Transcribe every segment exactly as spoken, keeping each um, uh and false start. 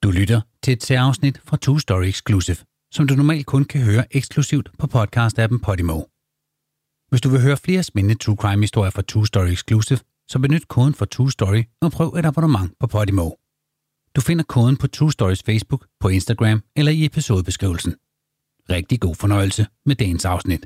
Du lytter til et særafsnit fra Two Story Exclusive, som du normalt kun kan høre eksklusivt på podcast-appen Podimo. Hvis du vil høre flere spændende true crime-historier fra Two Story Exclusive, så benyt koden for Two Story og prøv et abonnement på Podimo. Du finder koden på Two Stories Facebook, på Instagram eller i episodebeskrivelsen. Rigtig god fornøjelse med dagens afsnit.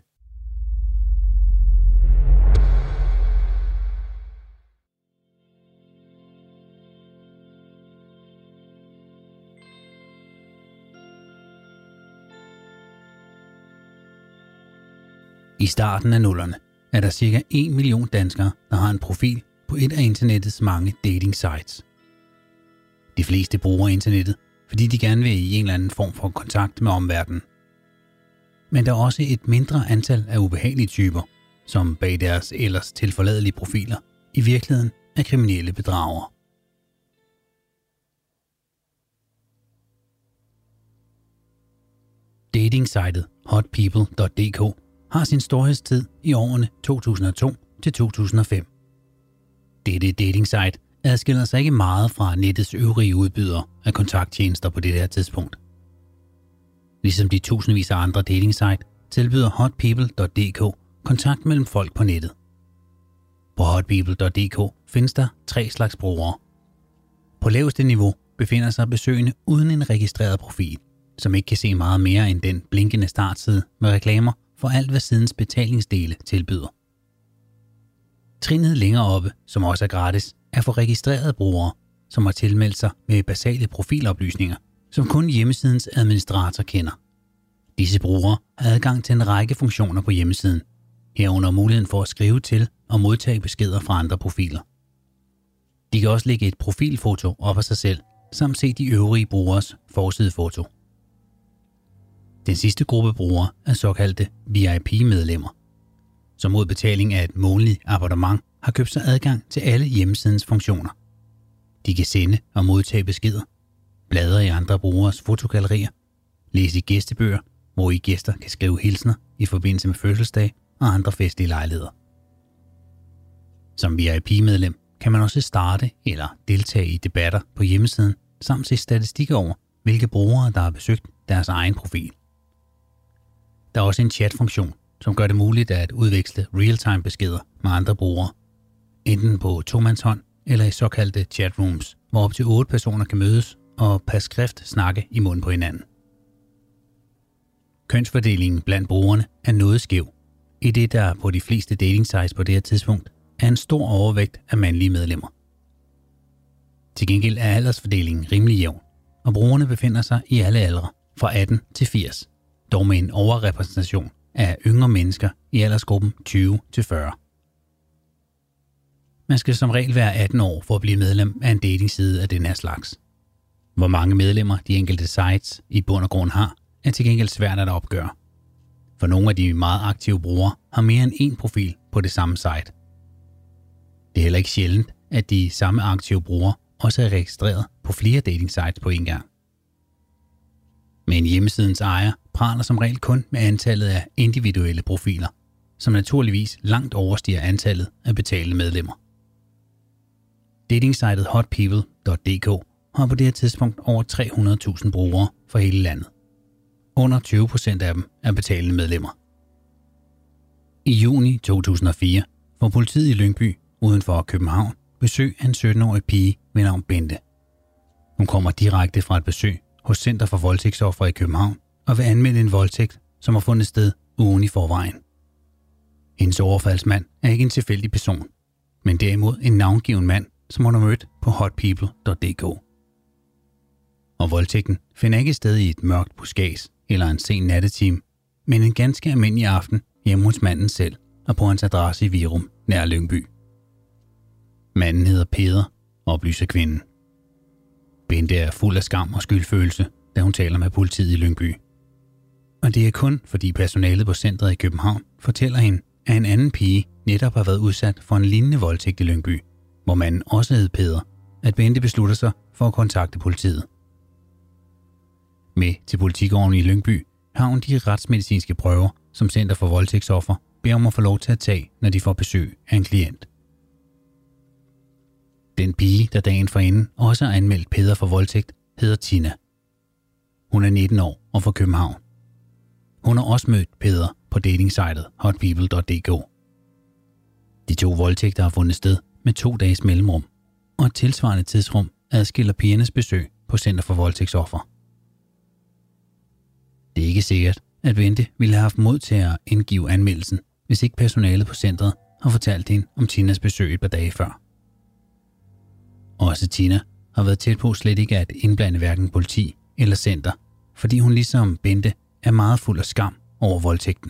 I starten af nullerne er der cirka en million danskere, der har en profil på et af internettets mange dating sites. De fleste bruger internettet, fordi de gerne vil i en eller anden form for kontakt med omverdenen. Men der er også et mindre antal af ubehagelige typer, som bag deres ellers tilforladelige profiler i virkeligheden er kriminelle bedragere. Datingsitet hotpeople punktum d k har sin storhedstid i årene to tusind og to til to tusind og fem. Dette datingsite adskiller sig ikke meget fra nettets øvrige udbydere af kontakttjenester på det her tidspunkt. Ligesom de tusindvis af andre datingsite tilbyder hotpeople punktum d k kontakt mellem folk på nettet. På hotpeople punktum d k findes der tre slags brugere. På laveste niveau befinder sig besøgende uden en registreret profil, som ikke kan se meget mere end den blinkende startside med reklamer for alt, hvad sidens betalingsdele tilbyder. Trinnet længere oppe, som også er gratis, er for registrerede brugere, som har tilmeldt sig med basale profiloplysninger, som kun hjemmesidens administrator kender. Disse brugere har adgang til en række funktioner på hjemmesiden, herunder muligheden for at skrive til og modtage beskeder fra andre profiler. De kan også lægge et profilfoto op af sig selv, samt se de øvrige brugeres forsidefoto. Den sidste gruppe brugere er såkaldte V I P-medlemmer, som mod betaling af et månedligt abonnement har købt sig adgang til alle hjemmesidens funktioner. De kan sende og modtage beskeder, bladre i andre brugeres fotogallerier, læse i gæstebøger, hvor I gæster kan skrive hilsner i forbindelse med fødselsdag og andre festlige lejligheder. Som V I P-medlem kan man også starte eller deltage i debatter på hjemmesiden, samt se statistikker over, hvilke brugere der har besøgt deres egen profil. Der er også en chatfunktion, som gør det muligt at udveksle real-time beskeder med andre brugere, enten på tomandshånd eller i såkaldte chatrooms, hvor op til otte personer kan mødes og per skrift snakke i munden på hinanden. Kønsfordelingen blandt brugerne er noget skæv, i det der på de fleste dating sites på det her tidspunkt er en stor overvægt af mandlige medlemmer. Til gengæld er aldersfordelingen rimelig jævn, og brugerne befinder sig i alle aldre fra atten til firs, dog med en overrepræsentation af yngre mennesker i aldersgruppen tyve til fyrre. Man skal som regel være atten år for at blive medlem af en datingside af den her slags. Hvor mange medlemmer de enkelte sites i bund og grund har, er til gengæld svært at opgøre. For nogle af de meget aktive brugere har mere end én profil på det samme site. Det er heller ikke sjældent, at de samme aktive brugere også er registreret på flere dating sites på en gang. Men hjemmesidens ejer praler som regel kun med antallet af individuelle profiler, som naturligvis langt overstiger antallet af betalende medlemmer. Datingsitet hotpeople punktum d k har på det her tidspunkt over tre hundrede tusind brugere for hele landet. Under tyve procent af dem er betalende medlemmer. I juni to tusind og fire får politiet i Lyngby uden for København besøg af en sytten-årig pige ved navn Bente. Hun kommer direkte fra et besøg hos Center for Voldtægtsofre i København og vil anmelde en voldtægt, som har fundet sted ugen i forvejen. Hendes overfaldsmand er ikke en tilfældig person, men derimod en navngiven mand, som hun har mødt på hotpeople punktum d k. Og voldtægten finder ikke sted i et mørkt buskads eller en sen nattetime, men en ganske almindelig aften hjemme hos manden selv og på hans adresse i Virum nær Lyngby. Manden hedder Peder, oplyser kvinden. Bente er fuld af skam og skyldfølelse, da hun taler med politiet i Lyngby. Og det er kun fordi personalet på centret i København fortæller hende, at en anden pige netop har været udsat for en lignende voldtægt i Lyngby, hvor manden også hed Peder, at Bente beslutter sig for at kontakte politiet. Med til politigården i Lyngby har hun de retsmedicinske prøver, som Center for Voldtægtsofre beder om at få lov til at tage, når de får besøg af en klient. Den pige, der dagen forinden også har anmeldt Peder for voldtægt, hedder Tina. Hun er nitten år og fra København. Hun har også mødt Peder på datingsitet hot people punktum d k. De to voldtægter har fundet sted med to dages mellemrum, og et tilsvarende tidsrum adskiller pigernes besøg på Center for Voldtægtsoffer. Det er ikke sikkert, at Bente ville have haft mod til at indgive anmeldelsen, hvis ikke personalet på centret har fortalt hende om Tinas besøg et par dage før. Også Tina har været tæt på slet ikke at indblande hverken politi eller center, fordi hun ligesom Bente er meget fuld af skam over voldtægten.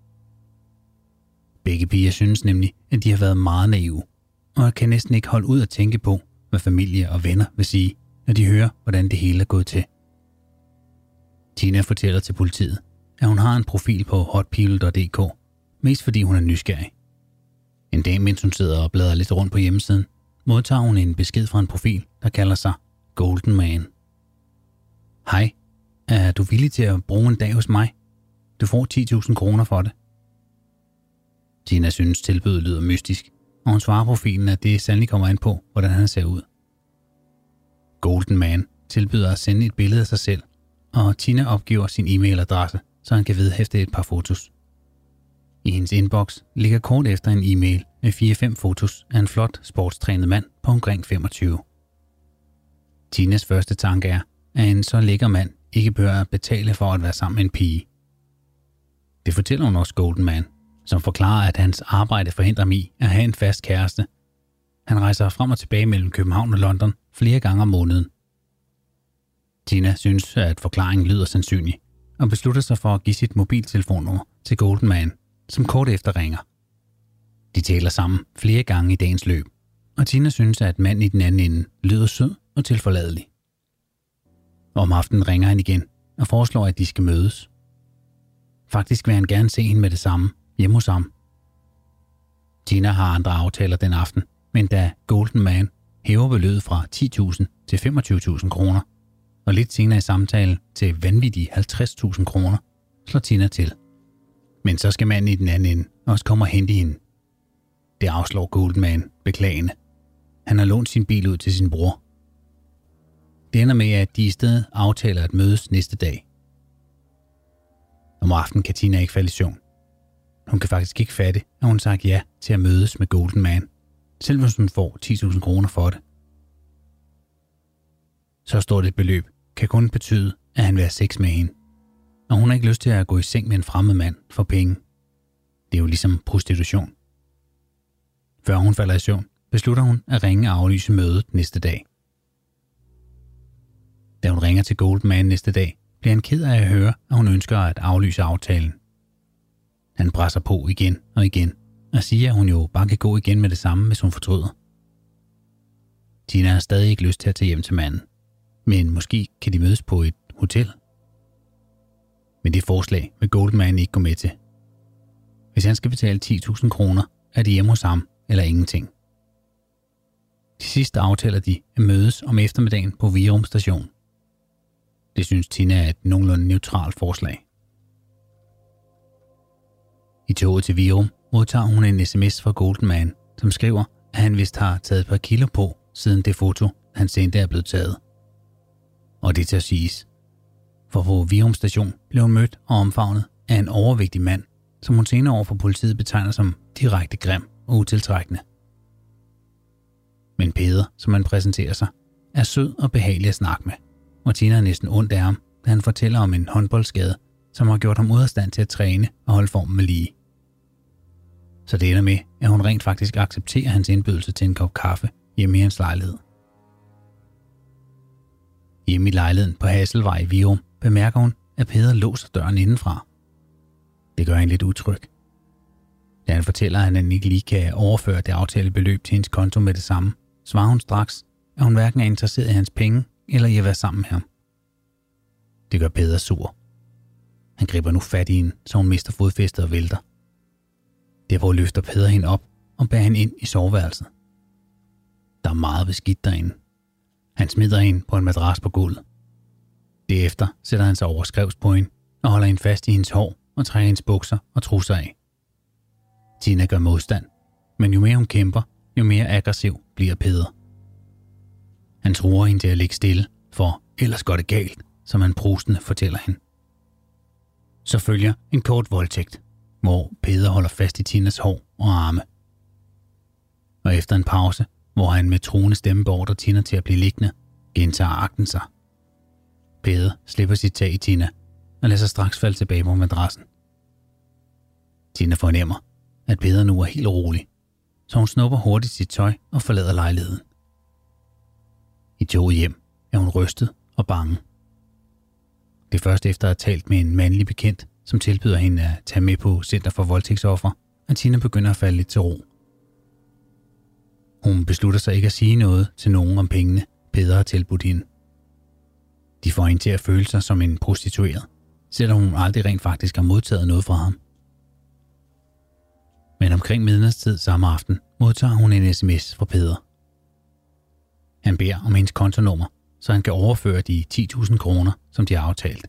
Begge piger synes nemlig, at de har været meget naive, og kan næsten ikke holde ud at tænke på, hvad familie og venner vil sige, når de hører, hvordan det hele er gået til. Tina fortæller til politiet, at hun har en profil på hot people punktum d k, mest fordi hun er nysgerrig. En dag, mens hun sidder og bladrer lidt rundt på hjemmesiden, modtager hun en besked fra en profil, der kalder sig Golden Man. Hej, er du villig til at bruge en dag hos mig? Du får ti tusind kroner for det. Tina synes tilbuddet lyder mystisk, og hun svarer profilen, at det sandelig kommer an på, hvordan han ser ud. Golden Man tilbyder at sende et billede af sig selv, og Tina opgiver sin e-mailadresse, så han kan vedhæfte et par fotos. I hendes inbox ligger kort efter en e-mail med fire fem fotos af en flot, sportstrænet mand på omkring femogtyve. Tinas første tanke er, at en så lækker mand ikke bør betale for at være sammen med en pige. Det fortæller hun også Golden Man, som forklarer, at hans arbejde forhindrer ham i at have en fast kæreste. Han rejser frem og tilbage mellem København og London flere gange om måneden. Tina synes, at forklaringen lyder sandsynlig, og beslutter sig for at give sit mobiltelefonnummer til Golden Man, som kort efter ringer. De taler sammen flere gange i dagens løb, og Tina synes, at manden i den anden ende lyder sød og tilforladelig. Om aftenen ringer han igen og foreslår, at de skal mødes. Faktisk vil han gerne se hende med det samme hjemme hos ham. Tina har andre aftaler den aften, men da Golden Man hæver beløbet fra ti tusind til femogtyve tusind kroner, og lidt senere i samtalen til vanvittige halvtreds tusind kroner, slår Tina til. Men så skal manden i den anden ende også komme og hente hende. Det afslår Golden Man beklagende. Han har lånt sin bil ud til sin bror. Det ender med, at de i stedet aftaler at mødes næste dag. Om aftenen kan Tina ikke falde i søvn. Hun kan faktisk ikke fatte, at hun sagt ja til at mødes med Golden Man, selv hvis hun får ti tusind kroner for det. Så stort et beløb kan kun betyde, at han vil have sex med hende, og hun har ikke lyst til at gå i seng med en fremmed mand for penge. Det er jo ligesom prostitution. Før hun falder i søvn, beslutter hun at ringe og aflyse mødet næste dag. Da hun ringer til Golden Man næste dag, bliver han ked af at høre, at hun ønsker at aflyse aftalen. Han presser på igen og igen og siger, at hun jo bare kan gå igen med det samme, hvis hun fortryder. Tina har stadig ikke lyst til at tage hjem til manden, men måske kan de mødes på et hotel. Men det forslag vil Golden Man ikke gå med til. Hvis han skal betale ti tusind kroner, er det hjemme hos ham eller ingenting. Til sidst aftaler de at mødes om eftermiddagen på Virum station. Det synes Tina er et nogenlunde neutralt forslag. I toget til Virum modtager hun en sms fra Golden Man, som skriver, at han vist har taget et par kilo på, siden det foto, han sendte, er blevet taget. Og det til at siges. For på Virum station blev hun mødt og omfavnet af en overvægtig mand, som hun senere over for politiet betegner som direkte grim og utiltrækkende. Men Peder, som han præsenterer sig, er sød og behagelig at snakke med, og Tina er næsten ondt af ham, da han fortæller om en håndboldskade, som har gjort ham ude af stand til at træne og holde formen med lige. Så det ender med, at hun rent faktisk accepterer hans indbydelse til en kop kaffe hjemme i hans lejlighed. Hjemme i lejligheden på Hasselvej i Virum bemærker hun, at Peder låser døren indenfra. Det gør hende lidt utryg. Da han fortæller, at han ikke lige kan overføre det aftalte beløb til hendes konto med det samme, svarer hun straks, at hun hverken er interesseret i hans penge eller i at være sammen med ham. Det gør Peder sur. Han griber nu fat i hende, så hun mister fodfæstet og vælter. Derpå løfter Peder hende op og bærer hende ind i soveværelset. Der er meget beskidt derinde. Han smider hende på en madras på gulvet. Derefter sætter han sig over skrevs på hende og holder hende fast i hendes hår og trækker hendes bukser og trusser af. Tina gør modstand, men jo mere hun kæmper, jo mere aggressiv bliver Peder. Han truer hende til at ligge stille, for ellers går det galt, som han prustende fortæller hende. Så følger en kort voldtægt, hvor Peder holder fast i Tinas hår og arme. Og efter en pause, hvor han med truende stemme beordrer Tina til at blive liggende, gentager akten sig. Peder slipper sit tag i Tina og lader sig straks falde tilbage på madrassen. Tina fornemmer, at Peder nu er helt rolig, så hun snupper hurtigt sit tøj og forlader lejligheden. I toget hjem er hun rystet og bange. Det er først efter at have talt med en mandlig bekendt, som tilbyder hende at tage med på Center for Voldtægtsoffer, at Tina begynder at falde lidt til ro. Hun beslutter sig ikke at sige noget til nogen om pengene, Peder har tilbudt hende. De får hende til at føle sig som en prostitueret, selvom hun aldrig rent faktisk har modtaget noget fra ham. Men omkring midnatstid samme aften modtager hun en sms fra Peder. Han beder om hendes kontonummer, så han kan overføre de ti tusind kroner, som de har aftalt.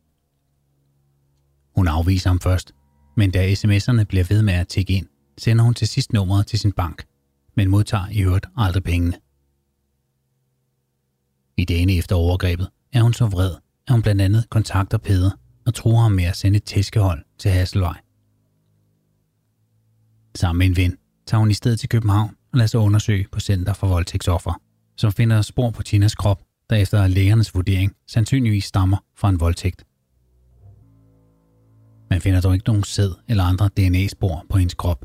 Hun afviser ham først, men da sms'erne bliver ved med at tikke ind, sender hun til sidst nummeret til sin bank, men modtager i øvrigt aldrig pengene. I dagene efter overgrebet er hun så vred, at hun blandt andet kontakter Peder og truer ham med at sende et tæskehold til Hasselvej. Sammen med en ven tager hun i stedet til København og lader sig undersøge på Center for Voldtægtsoffer, som finder spor på Tinas krop, der efter lægernes vurdering sandsynligvis stammer fra en voldtægt. Man finder dog ikke nogen sæd eller andre D N A-spor på hendes krop.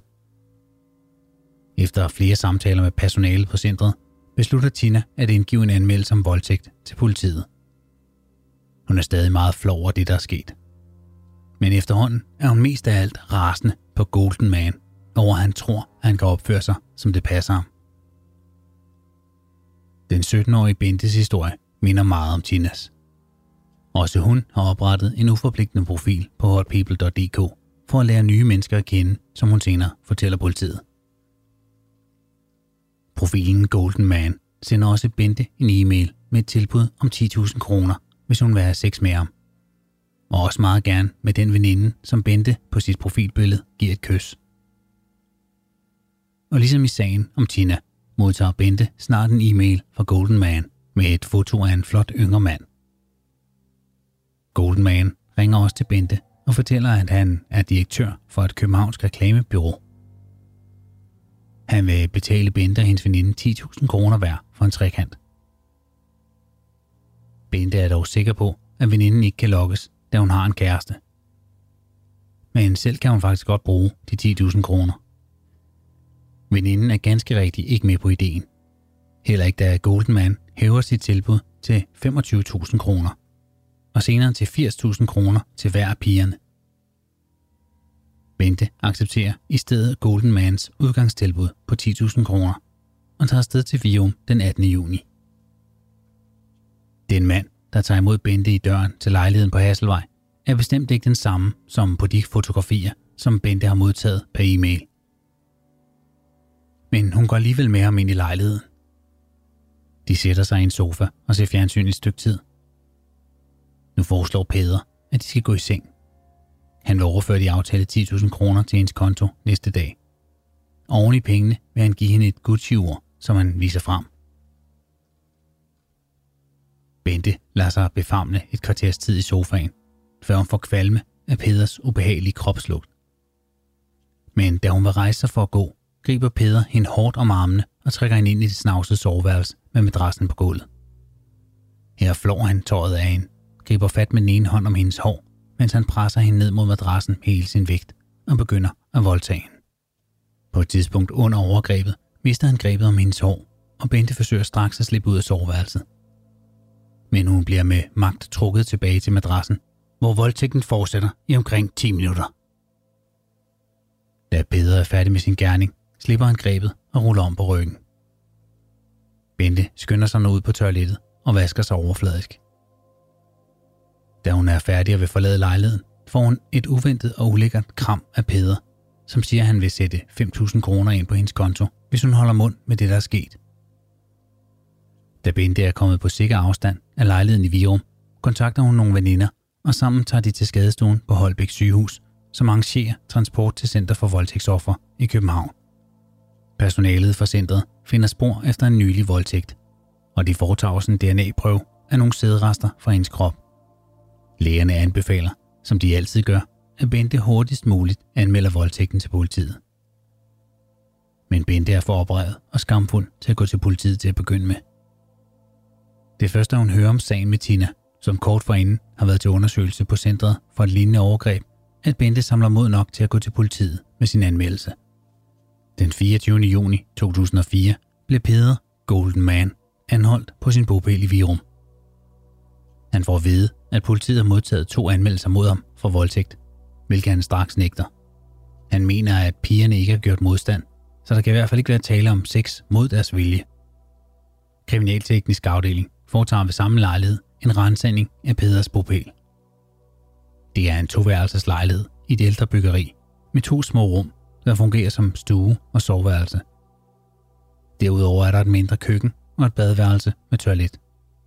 Efter flere samtaler med personalet på centret, beslutter Tina at indgive en anmeldelse om voldtægt til politiet. Hun er stadig meget flov over det, der er sket. Men efterhånden er hun mest af alt rasende på Golden Man, over at han tror, at han kan opføre sig, som det passer ham. Den sytten-årige Bentes historie minder meget om Tinas. Også hun har oprettet en uforpligtende profil på hotpeople punktum d k for at lære nye mennesker at kende, som hun senere fortæller politiet. Profilen Golden Man sender også Bente en e-mail med et tilbud om ti tusind kroner, hvis hun vil have sex med ham. Og også meget gerne med den veninde, som Bente på sit profilbillede giver et kys. Og ligesom i sagen om Tina, modtager Bente snart en e-mail fra Golden Man med et foto af en flot yngre mand. Golden Man ringer også til Bente og fortæller, at han er direktør for et københavnsk reklamebureau. Han vil betale Bente og hendes veninde ti tusind kroner hver for en trekant. Bente er dog sikker på, at veninden ikke kan lokkes, da hun har en kæreste. Men selv kan hun faktisk godt bruge de ti tusind kroner. Veninden er ganske rigtig ikke med på ideen. Heller ikke da Golden Man hæver sit tilbud til femogtyve tusind kroner, og senere til firs tusind kroner til hver af pigerne. Bente accepterer i stedet Golden Mans udgangstilbud på ti tusind kroner og tager afsted til Virum den attende juni. Den mand, der tager imod Bente i døren til lejligheden på Hasselvej, er bestemt ikke den samme som på de fotografier, som Bente har modtaget per e-mail. Men hun går alligevel med ham ind i lejligheden. De sætter sig i en sofa og ser fjernsyn et stykke tid. Nu foreslår Peder, at de skal gå i seng. Han vil overføre de aftalte ti tusind kroner til hendes konto næste dag. Oven i pengene vil han give hende et Gucci-ur, som han viser frem. Bente lader sig befamle et kvarters tid i sofaen, før hun får kvalme af Peders ubehagelige kropslugt. Men da hun vil rejse sig for at gå, griber Peder hende hårdt om armene og trækker hende ind i det snavsede soveværelse med madrassen på gulvet. Her flår han tøjet af hende, griber fat med den ene hånd om hendes hår, mens han presser hende ned mod madrassen med hele sin vægt og begynder at voldtage hende. På et tidspunkt under overgrebet mister han grebet om hendes hår, og Bente forsøger straks at slippe ud af soveværelset. Men hun bliver med magt trukket tilbage til madrassen, hvor voldtægten fortsætter i omkring ti minutter. Da Peder er færdig med sin gerning, slipper han grebet og ruller om på ryggen. Bente skynder sig nu ud på toilettet og vasker sig overfladisk. Da hun er færdig og vil forlade lejligheden, får hun et uventet og ulækkert kram af Peder, som siger, at han vil sætte fem tusind kroner ind på hendes konto, hvis hun holder mund med det, der er sket. Da Bente er kommet på sikker afstand af lejligheden i Virum, kontakter hun nogle veninder, og sammen tager de til skadestuen på Holbæk sygehus, som arrangerer transport til Center for Voldtægtsoffer i København. Personalet fra centret finder spor efter en nylig voldtægt, og de foretager også en D N A-prøve af nogle sædrester fra hendes krop. Lægerne anbefaler, som de altid gør, at Bente hurtigst muligt anmelder voldtægten til politiet. Men Bente er for oprevet og skamfuld til at gå til politiet til at begynde med. Det første, hun hører om sagen med Tina, som kort forinden har været til undersøgelse på centret for et lignende overgreb, at Bente samler mod nok til at gå til politiet med sin anmeldelse. Den fireogtyvende juni to tusind og fire blev Peder Golden Man anholdt på sin bopæl i Virum. Han får at vide, at politiet har modtaget to anmeldelser mod ham for voldtægt, hvilket han straks nægter. Han mener, at pigerne ikke har gjort modstand, så der kan i hvert fald ikke være tale om sex mod deres vilje. Kriminalteknisk afdeling foretager ved samme lejlighed en ransagning af Peders bopæl. Det er en toværelses lejlighed i et ældre byggeri med to små rum, der fungerer som stue og soveværelse. Derudover er der et mindre køkken og et badeværelse med toilet.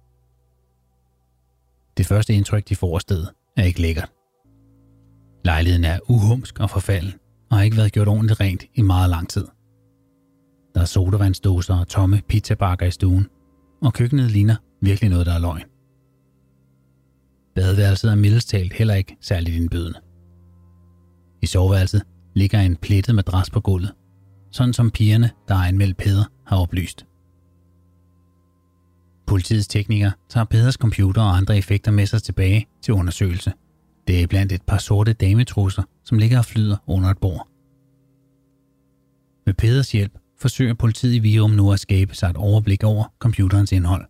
Det første indtryk, de får af stedet, er ikke lækkert. Lejligheden er uhumsk og forfalden og har ikke været gjort ordentligt rent i meget lang tid. Der er sodavandsdåser og tomme pizzabakker i stuen, og køkkenet ligner virkelig noget, der er løgn. Badeværelset er mildest talt heller ikke særligt indbydende. I soveværelset ligger en plettet madras på gulvet, sådan som pigerne, der har anmeldt Peder, har oplyst. Politiets teknikere tager Peders computer og andre effekter med sig tilbage til undersøgelse. Det er blandt et par sorte dametrusser, som ligger og flyder under et bord. Med Peders hjælp forsøger politiet i Virum nu at skabe sig et overblik over computerens indhold.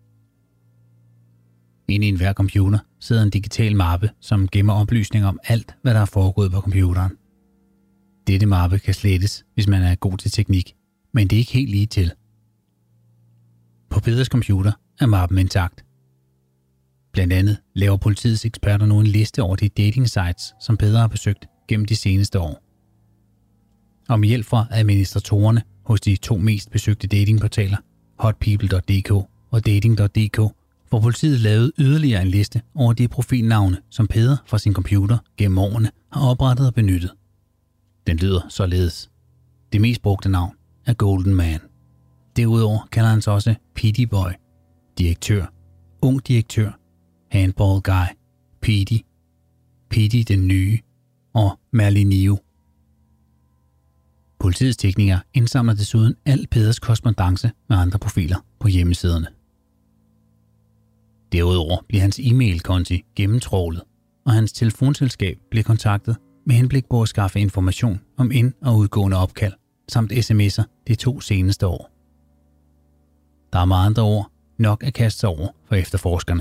Inde i enhver computer sidder en digital mappe, som gemmer oplysninger om alt, hvad der er foregået på computeren. Dette mappe kan slettes, hvis man er god til teknik, men det er ikke helt lige til. På Peders computer er mappen intakt. Blandt andet laver politiets eksperter nu en liste over de dating sites, som Peder har besøgt gennem de seneste år. Og med hjælp fra administratorerne hos de to mest besøgte datingportaler, hotpeople punktum d k og dating punktum d k, får politiet lavet yderligere en liste over de profilnavne, som Peder fra sin computer gennem årene har oprettet og benyttet. Den lyder således. Det mest brugte navn er Golden Man. Derudover kalder han sig også Petey Boy, direktør, ung direktør, handball guy, Petey, Petey den nye og Merlinio. Politiets teknikere indsamler desuden al Peders korrespondance med andre profiler på hjemmesiderne. Derudover bliver hans e-mail-konti gennemtrålet, og hans telefonselskab bliver kontaktet med henblik på at skaffe information om ind- og udgående opkald, samt sms'er de to seneste år. Der er med andre ord nok at kaste sig over for efterforskerne.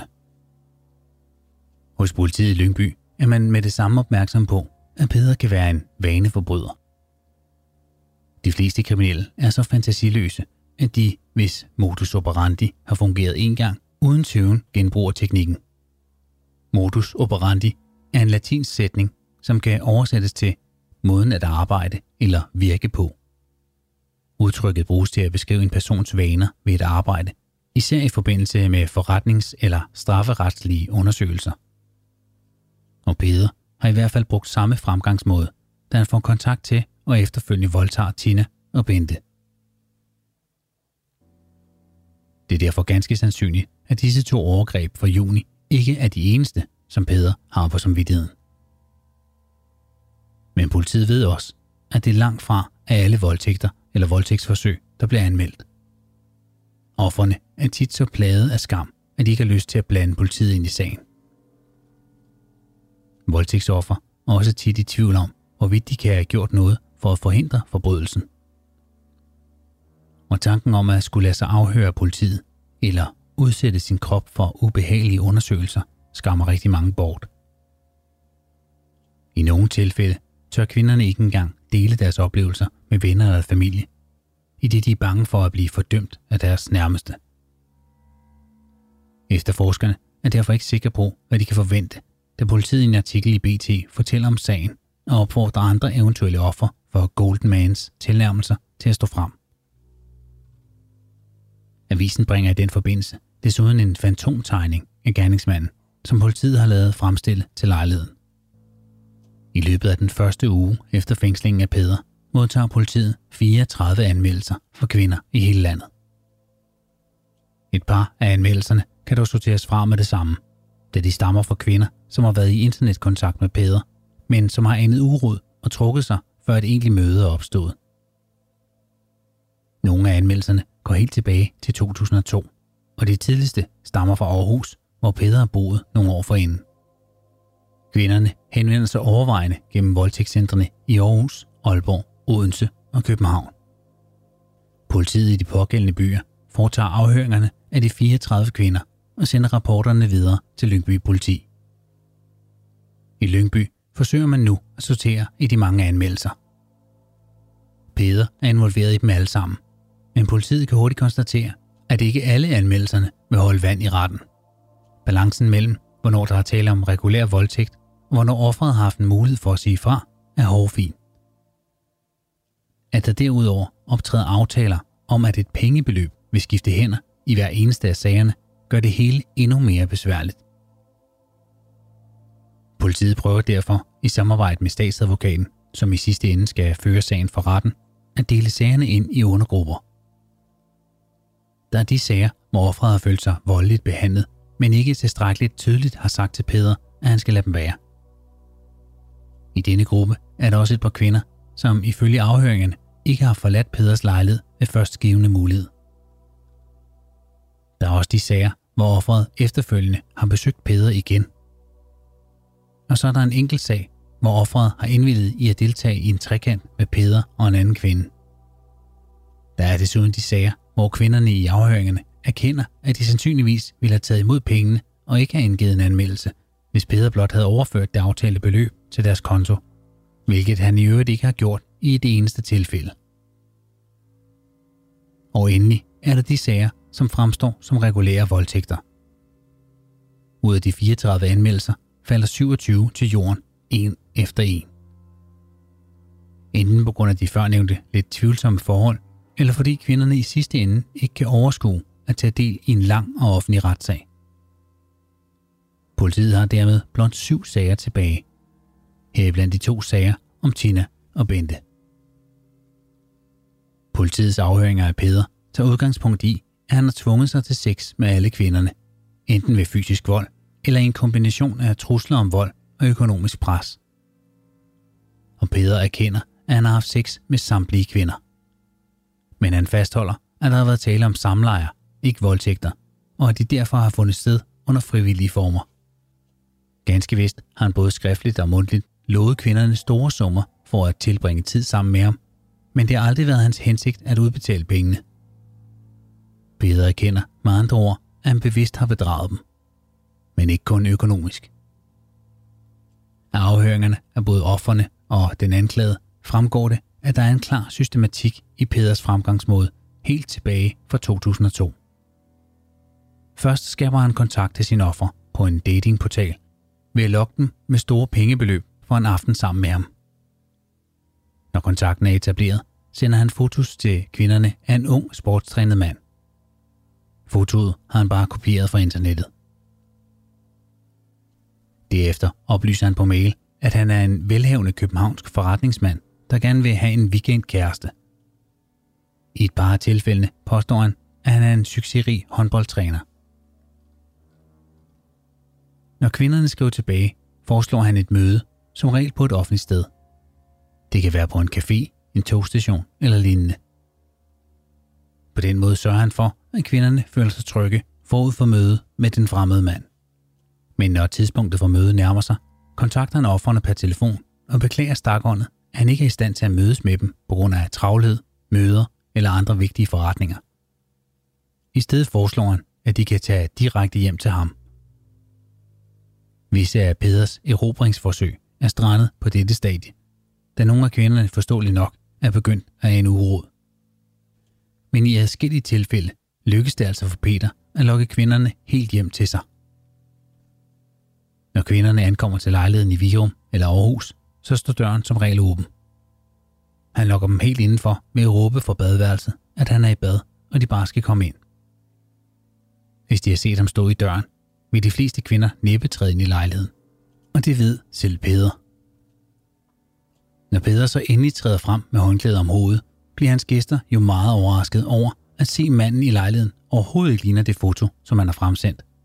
Hos politiet i Lyngby er man med det samme opmærksom på, at Peder kan være en vaneforbryder. De fleste kriminelle er så fantasiløse, at de, hvis modus operandi har fungeret en gang, uden tøven genbruger teknikken. Modus operandi er en latinsk sætning, som kan oversættes til måden at arbejde eller virke på. Udtrykket bruges til at beskrive en persons vaner ved et arbejde, især i forbindelse med forretnings- eller strafferetslige undersøgelser. Og Peder har i hvert fald brugt samme fremgangsmåde, da han får kontakt til og efterfølgende voldtager Tina og Bente. Det er derfor ganske sandsynligt, at disse to overgreb fra juni ikke er de eneste, som Peder har på samvittigheden. Men politiet ved også, at det er langt fra af alle voldtægter eller voldtægtsforsøg, der bliver anmeldt. Ofrene er tit så plaget af skam, at de ikke har lyst til at blande politiet ind i sagen. Voldtægtsoffer er også tit i tvivl om, hvorvidt de kan have gjort noget for at forhindre forbrydelsen. Og tanken om at skulle lade sig afhøre af politiet eller udsætte sin krop for ubehagelige undersøgelser skammer rigtig mange bort. I nogle tilfælde tør kvinderne ikke engang dele deres oplevelser med venner eller familie, idet de er bange for at blive fordømt af deres nærmeste. Efterforskerne er derfor ikke sikre på, hvad de kan forvente, da politiet i en artikel i B T fortæller om sagen og opfordrer andre eventuelle offer for Golden Mans tilnærmelser til at stå frem. Avisen bringer i den forbindelse desuden en fantomtegning af gerningsmanden, som politiet har lavet fremstille til lejligheden. I løbet af den første uge efter fængslingen af Peder modtager politiet fireogtredive anmeldelser for kvinder i hele landet. Et par af anmeldelserne kan dog sorteres fra med det samme, da de stammer fra kvinder, som har været i internetkontakt med Peder, men som har andet urod og trukket sig, før et egentligt møde er opstået. Nogle af anmeldelserne går helt tilbage til to tusind og to, og de tidligste stammer fra Aarhus, hvor Peder har boet nogle år forinden. Kvinderne henvender sig overvejende gennem voldtægtscentrene i Aarhus, Aalborg, Odense og København. Politiet i de pågældende byer foretager afhøringerne af de fireogtredive kvinder og sender rapporterne videre til Lyngby Politi. I Lyngby forsøger man nu at sortere i de mange anmeldelser. Peder er involveret i dem alle sammen, men politiet kan hurtigt konstatere, at ikke alle anmeldelserne vil holde vand i retten. Balancen mellem, hvornår der er tale om regulær voldtægt, og hvornår offeret har haft en mulighed for at sige fra, er hårfin. At der derudover optræder aftaler om, at et pengebeløb vil skifte hænder i hver eneste af sagerne, gør det hele endnu mere besværligt. Politiet prøver derfor i samarbejde med statsadvokaten, som i sidste ende skal føre sagen for retten, at dele sagerne ind i undergrupper. Der er de sager, hvor offeret har følt sig voldeligt behandlet, men ikke tilstrækkeligt tydeligt har sagt til Peder, at han skal lade dem være. I denne gruppe er der også et par kvinder, som ifølge afhøringerne ikke har forladt Peders lejlighed ved førstgivende mulighed. Der er også de sager, hvor offeret efterfølgende har besøgt Peder igen. Og så er der en enkelt sag, hvor offeret har indvilliget i at deltage i en trekant med Peder og en anden kvinde. Der er desuden de sager, hvor kvinderne i afhøringerne erkender, at de sandsynligvis ville have taget imod pengene og ikke have indgivet en anmeldelse, hvis Peder blot havde overført det aftalte beløb til deres konto, hvilket han i øvrigt ikke har gjort i det eneste tilfælde. Og endelig er der de sager, som fremstår som regulære voldtægter. Ud af de fireogtredive anmeldelser falder syvogtyve til jorden, en efter en. Enten på grund af de førnævnte lidt tvivlsomme forhold, eller fordi kvinderne i sidste ende ikke kan overskue at tage del i en lang og offentlig retssag. Politiet har dermed blot syv sager tilbage. Heriblandt de to sager om Tina og Bente. Politiets afhøringer af Peder tager udgangspunkt i, at han har tvunget sig til sex med alle kvinderne, enten ved fysisk vold eller i en kombination af trusler om vold og økonomisk pres. Og Peder erkender, at han har haft sex med samtlige kvinder. Men han fastholder, at der har været tale om samlejer, ikke voldtægter, og at de derfor har fundet sted under frivillige former. Ganske vist har han både skriftligt og mundtligt lovet kvinderne store summer for at tilbringe tid sammen med ham, men det har aldrig været hans hensigt at udbetale pengene. Peder erkender med andre ord, at han bevidst har bedraget dem, men ikke kun økonomisk. Af afhøringerne af både ofrene og den anklagede fremgår det, at der er en klar systematik i Peders fremgangsmåde helt tilbage fra to tusind og to. Først skaber han kontakt til sine ofre på en datingportal ved at lokke dem med store pengebeløb for en aften sammen med ham. Når kontakten er etableret, sender han fotos til kvinderne af en ung sportstrænet mand. Fotoet har han bare kopieret fra internettet. Derefter oplyser han på mail, at han er en velhavende københavnsk forretningsmand, der gerne vil have en weekendkæreste. I et par af tilfældene påstår han, at han er en succesrig håndboldtræner. Når kvinderne skriver tilbage, foreslår han et møde, som regel på et offentligt sted. Det kan være på en café, en togstation eller lignende. På den måde sørger han for, at kvinderne føler sig trygge forud for mødet med den fremmede mand. Men når tidspunktet for mødet nærmer sig, kontakter han ofrene per telefon og beklager stakåndet, at han ikke er i stand til at mødes med dem på grund af travlhed, møder eller andre vigtige forretninger. I stedet foreslår han, at de kan tage direkte hjem til ham. Visse af Peders erobringsforsøg er strandet på dette stadie, da nogle af kvinderne forståeligt nok er begyndt at have en urod. Men i adskillige tilfælde lykkes det altså for Peter at lokke kvinderne helt hjem til sig. Når kvinderne ankommer til lejligheden i Virum eller Aarhus, så står døren som regel åben. Han lokker dem helt indenfor ved at råbe fra badeværelset, at han er i bad, og de bare skal komme ind. Hvis de har set ham stå i døren, vil de fleste kvinder næppe træde ind i lejligheden. Og det ved selv Peder. Når Peder så endelig træder frem med håndklædet om hovedet, bliver hans gæster jo meget overrasket over at se manden i lejligheden overhovedet ikke ligner det foto, som han har fremsendt,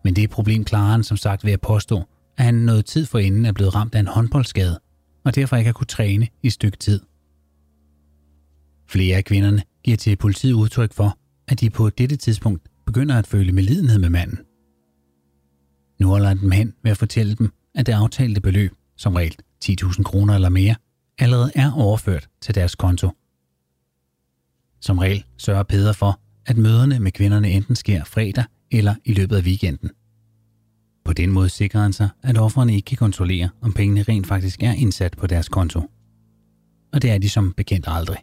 Men det problem klarer han som sagt ved at påstå, at han noget tid forinden er blevet ramt af en håndboldskade, og derfor ikke har kunnet træne i et stykke tid. Flere af kvinderne giver til politiet udtryk for, at de på dette tidspunkt begynder at føle medlidenhed med manden. Nu holder han dem hen ved at fortælle dem, at det aftalte beløb, som regel ti tusind kroner eller mere, allerede er overført til deres konto. Som regel sørger Peder for, at møderne med kvinderne enten sker fredag eller i løbet af weekenden. På den måde sikrer han sig, at ofrene ikke kan kontrollere, om pengene rent faktisk er indsat på deres konto. Og det er de som bekendt aldrig.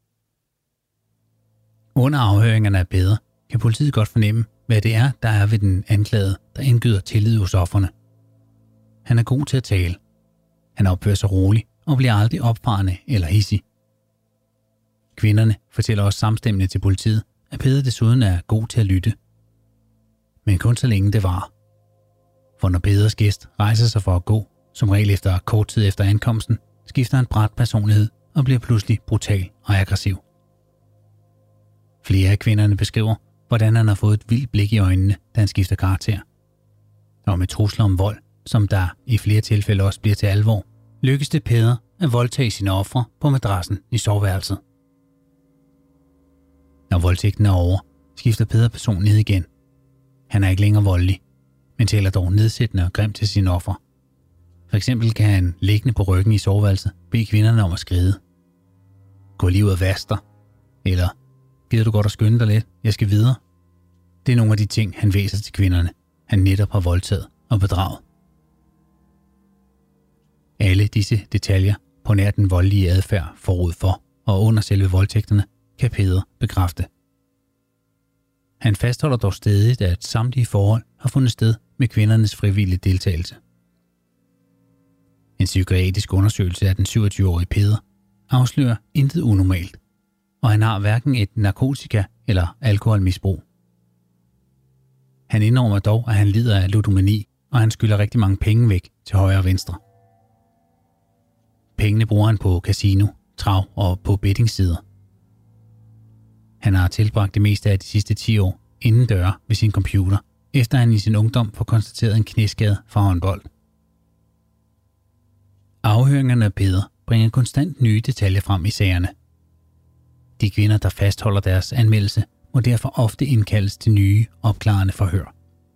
Under afhøringerne af Peder kan politiet godt fornemme, hvad det er, der er ved den anklagede, der indgyder tillid hos ofrene. Han er god til at tale. Han opfører sig roligt og bliver aldrig opfarende eller hidsig. Kvinderne fortæller også samstemmende til politiet, at Peder desuden er god til at lytte. Men kun så længe det varer. For når Peders gæst rejser sig for at gå, som regel efter kort tid efter ankomsten, skifter han brat personlighed og bliver pludselig brutal og aggressiv. Flere af kvinderne beskriver, hvordan han har fået et vildt blik i øjnene, da han skifter karakter. Og med trusler om vold, som der i flere tilfælde også bliver til alvor, lykkes det Peder at voldtage sine ofre på madrassen i soveværelset. Når voldtægten er over, skifter Peder personlighed igen. Han er ikke længere voldelig, men taler dog nedsættende og grimt til sine ofre. For eksempel kan han liggende på ryggen i soveværelset bede kvinderne om at skride. Gå lige ud og vask dig. Eller, gider du godt at skynde dig lidt? Jeg skal videre. Det er nogle af de ting, han væser til kvinderne, han netop har voldtaget og bedraget. Alle disse detaljer på nær den voldelige adfærd forud for og under selve voldtægterne kan Peder bekræfte. Han fastholder dog stadig, at samtlige forhold har fundet sted med kvindernes frivillige deltagelse. En psykiatrisk undersøgelse af den syvogtyve-årige Peder afslører intet unormalt, og han har hverken et narkotika- eller alkoholmisbrug. Han indrømmer dog, at han lider af ludomani, og han skylder rigtig mange penge væk til højre og venstre. Pengene bruger han på casino, trav og på bettingsider. Han har tilbragt det meste af de sidste ti år inden døre ved sin computer, efter han i sin ungdom får konstateret en knæskade fra håndbold. Afhøringerne af Peder bringer konstant nye detaljer frem i sagerne. De kvinder, der fastholder deres anmeldelse, må derfor ofte indkaldes til nye, opklarende forhør.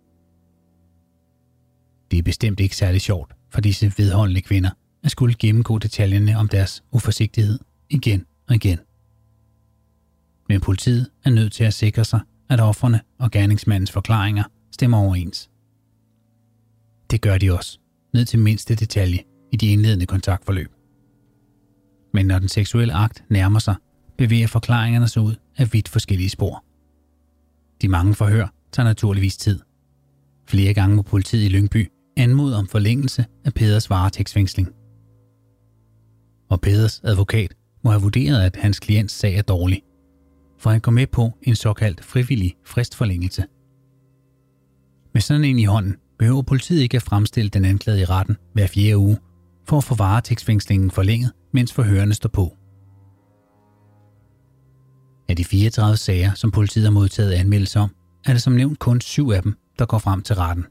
Det er bestemt ikke særlig sjovt for disse vedholdende kvinder at skulle gennemgå detaljerne om deres uforsigtighed igen og igen. Men politiet er nødt til at sikre sig, at ofrene og gerningsmandens forklaringer stemmer overens. Det gør de også, ned til mindste detalje i de indledende kontaktforløb. Men når den seksuelle akt nærmer sig, bevæger forklaringerne sig ud af vidt forskellige spor. De mange forhør tager naturligvis tid. Flere gange må politiet i Lyngby anmode om forlængelse af Peders varetægtsfængsling. Og Peders advokat må have vurderet, at hans klients sag er dårlig, for han går med på en såkaldt frivillig fristforlængelse. Med sådan en i hånden behøver politiet ikke at fremstille den anklagede i retten hver fjerde uge for at få varetægtsfængslingen forlænget, mens forhørene står på. Af de fireogtredive sager, som politiet har modtaget anmeldelse om, er det som nævnt kun syv af dem, der går frem til retten.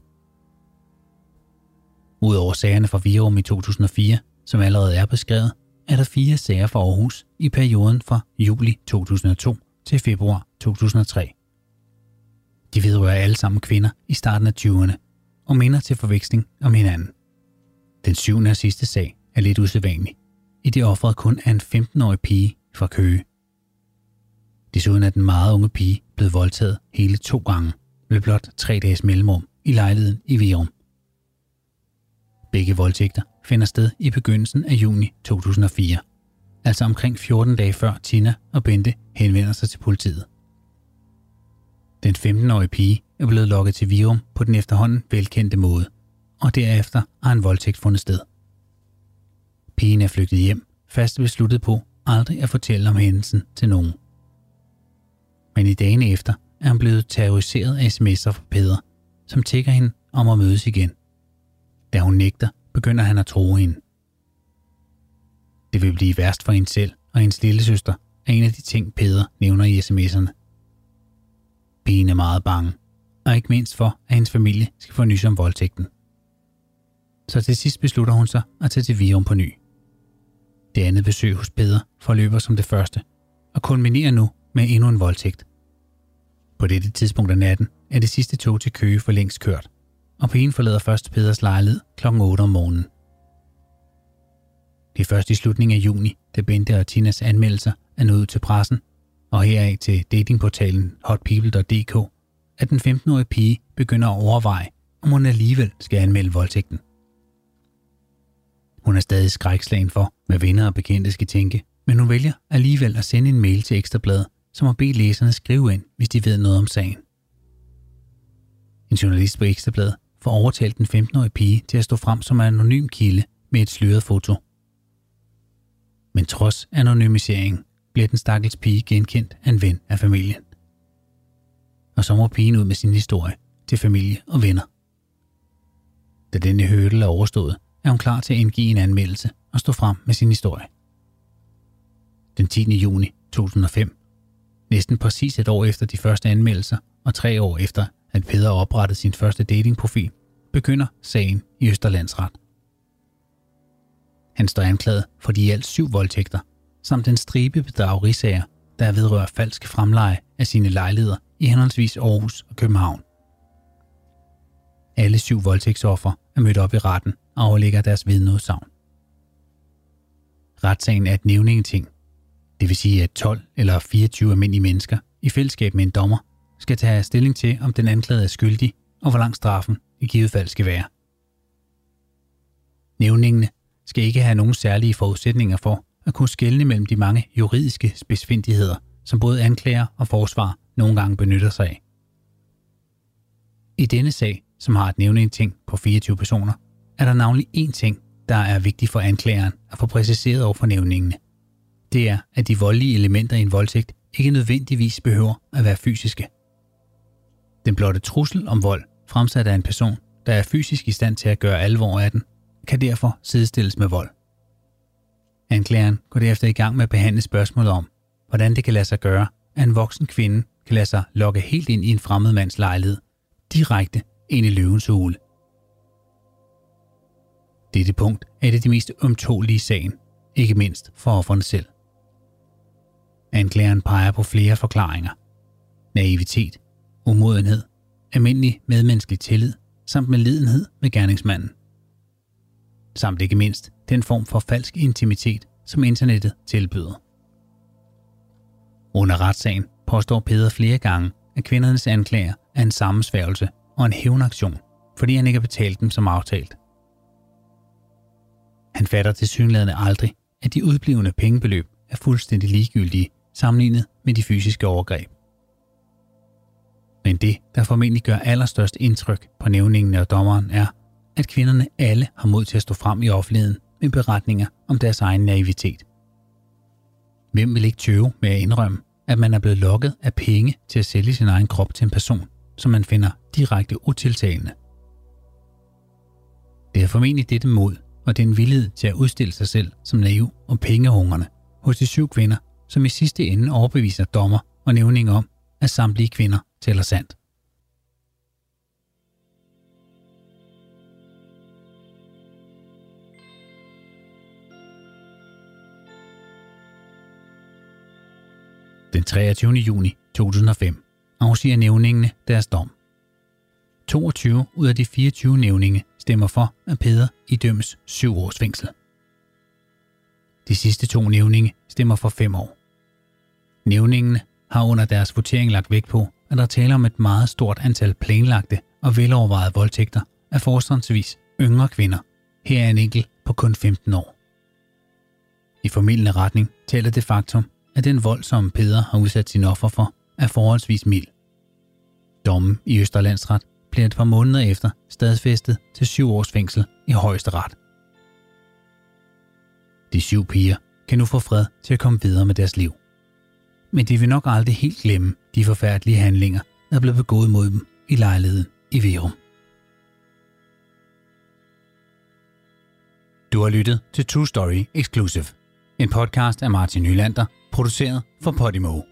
Udover sagerne fra Virum i to tusind og fire, som allerede er beskrevet, er der fire sager fra Aarhus i perioden fra juli to tusind og to til februar to tusind og tre. De vedrører alle sammen kvinder i starten af tyverne og minder til forveksling om hinanden. Den syvende og sidste sag er lidt usædvanlig, i det offeret kun er en femten-årig pige fra Køge. Desuden er den meget unge pige blevet voldtaget hele to gange med blot tre dages mellemrum i lejligheden i Virum. Begge voldtægter finder sted i begyndelsen af juni to tusind og fire, altså omkring fjorten dage før Tina og Bente henvender sig til politiet. Den femten-årige pige er blevet lokket til Virum på den efterhånden velkendte måde, og derefter har en voldtægt fundet sted. Pigen er flygtet hjem, fast besluttet på aldrig at fortælle om hændelsen til nogen. Men i dagene efter er han blevet terroriseret af sms'er fra Peder, som tigger hende om at mødes igen. Da hun nægter, begynder han at true hende. Det vil blive værst for hende selv og hendes lillesøster er en af de ting, Peder nævner i sms'erne. Pigen er meget bange, og ikke mindst for, at hendes familie skal få nys om voldtægten. Så til sidst beslutter hun sig at tage til Virum på ny. Det andet besøg hos Peder forløber som det første, og kulminerer nu med endnu en voldtægt. På dette tidspunkt af natten er det sidste tog til Køge for længst kørt, og pigen forlader først Peders lejlighed klokken otte om morgenen. Det er først i slutningen af juni, da Bente og Tinas anmeldelser er nået ud til pressen, og heraf til datingportalen hotpeople punktum d k, at den femten-årige pige begynder at overveje, om hun alligevel skal anmelde voldtægten. Hun er stadig skrækslagen for, hvad venner og bekendte skal tænke, men hun vælger alligevel at sende en mail til Ekstra Bladet, som har bedt læserne skrive ind, hvis de ved noget om sagen. En journalist på Ekstra Bladet får overtalt den femten-årige pige til at stå frem som en anonym kilde med et sløret foto. Men trods anonymiseringen bliver den stakkels pige genkendt af en ven af familien. Og så må pigen ud med sin historie til familie og venner. Da denne hurdle er overstået, er hun klar til at indgive en anmeldelse og stå frem med sin historie. Den tiende juni to tusind og fem, næsten præcis et år efter de første anmeldelser og tre år efter, at Peder oprettede sin første datingprofil, begynder sagen i Østre Landsret. Han står anklaget for de i alt syv voldtægter, samt en stribe bedragerisager, der vedrører falsk fremleje af sine lejligheder i henholdsvis Aarhus og København. Alle syv voldtægtsoffer er mødt op i retten og overlægger deres vidneudsagn. Retssagen er et nævningeting, det vil sige, at tolv eller fireogtyve almindelige mennesker i fællesskab med en dommer skal tage stilling til, om den anklagede er skyldig og hvor lang straffen i givet fald skal være. Nævningene skal ikke have nogen særlige forudsætninger for at kunne skelne mellem de mange juridiske spidsfindigheder, som både anklager og forsvar nogle gange benytter sig af. I denne sag, som har et nævningeting på fireogtyve personer, er der navnlig én ting, der er vigtig for anklageren at få præciseret over for nævningene. Det er, at de voldelige elementer i en voldtægt ikke nødvendigvis behøver at være fysiske. Den blotte trussel om vold, fremsat af en person, der er fysisk i stand til at gøre alvor af den, kan derfor sidestilles med vold. Anklageren går derefter i gang med at behandle spørgsmålet om, hvordan det kan lade sig gøre, at en voksen kvinde kan lade sig lokke helt ind i en fremmed mands lejlighed, direkte ind i løvens hule. Dette punkt er et af de mest ømtålige i sagen, ikke mindst for ofrene selv. Anklageren peger på flere forklaringer. Naivitet, umodenhed, almindelig medmenneskelig tillid, samt medlidenhed med gerningsmanden. Samt ikke mindst den form for falsk intimitet, som internettet tilbyder. Under retssagen påstår Peder flere gange, at kvindernes anklager er en sammensværgelse og en hævnaktion, fordi han ikke har betalt dem som aftalt. Han fatter tilsyneladende aldrig, at de udblivende pengebeløb er fuldstændig ligegyldige sammenlignet med de fysiske overgreb. Men det, der formentlig gør allerstørst indtryk på nævningen og dommeren, er, at kvinderne alle har mod til at stå frem i offentligheden med beretninger om deres egen naivitet. Hvem vil ikke tøve med at indrømme, at man er blevet lokket af penge til at sælge sin egen krop til en person, som man finder direkte utiltalende? Det er formentlig dette mod og den villighed til at udstille sig selv som naiv og pengehungrende hos de syv kvinder, som i sidste ende overbeviser dommer og nævning om, at samtlige kvinder tæller sandt. Den treogtyvende juni to tusind og fem afsiger nævningene deres dom. toogtyve ud af de fireogtyve nævninge stemmer for, at Peder idømmes syv års fængsel. De sidste to nævninge stemmer for fem år. Nævningene har under deres votering lagt vægt på, at der taler om et meget stort antal planlagte og velovervejede voldtægter af forholdsvis yngre kvinder. Her er en enkelt på kun femten år. I formildende retning taler det faktum, at den vold, som Peder har udsat sin offer for, er forholdsvis mild. Dommen i Østre Landsret bliver et par måneder efter stadfæstet til syv års fængsel i Højesteret. De syv piger kan nu få fred til at komme videre med deres liv. Men de vil nok aldrig helt glemme de forfærdelige handlinger, der blev begået mod dem i lejligheden i Virum. Du har lyttet til True Story Exclusive, en podcast af Martin Nylander, produceret for Podimo.